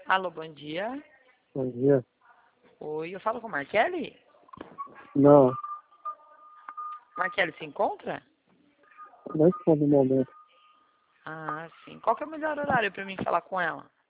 Alô, bom dia. Bom dia. Oi, eu falo com a Markelly? Não, Markelly se encontra? não estou no momento. Ah, sim. Qual que é o melhor horário para mim falar com ela?